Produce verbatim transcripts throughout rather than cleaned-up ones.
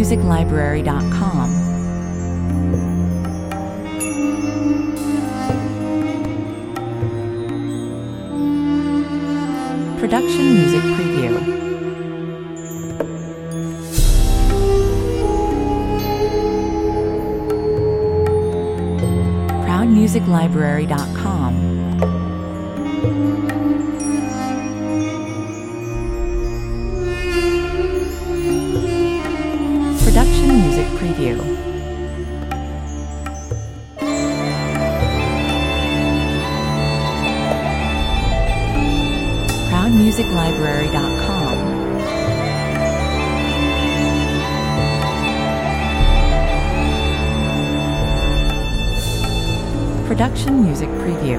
music library dot com. Production music preview. proud music library dot com. Production music preview. proud music library dot com. Production music preview.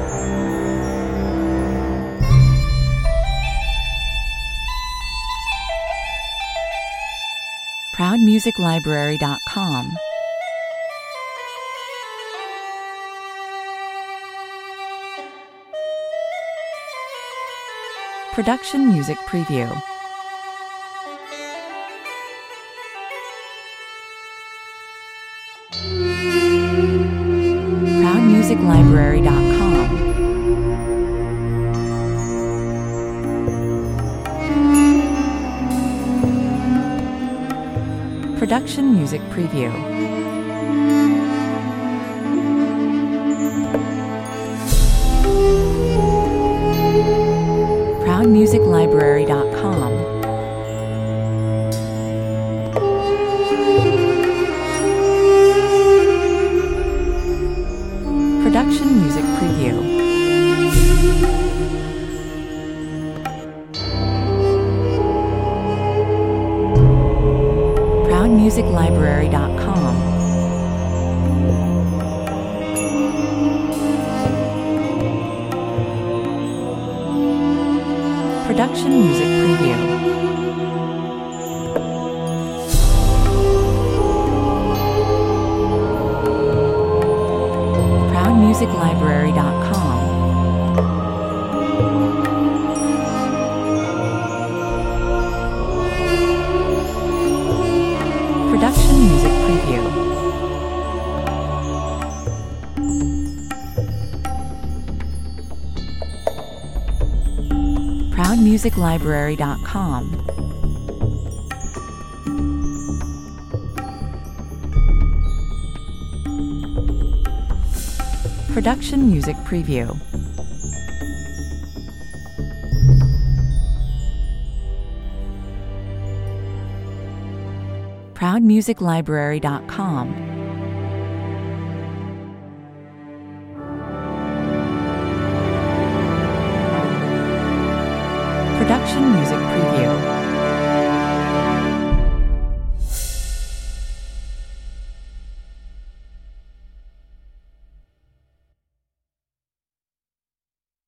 proud music library dot com. Production music preview. proud music library dot com. Production music preview. proud music library dot com. Production music preview. proud music library dot com. Production music preview. proud music library dot com. Production music preview. proud music library dot com. Production music preview. proud music library dot com. Production music preview.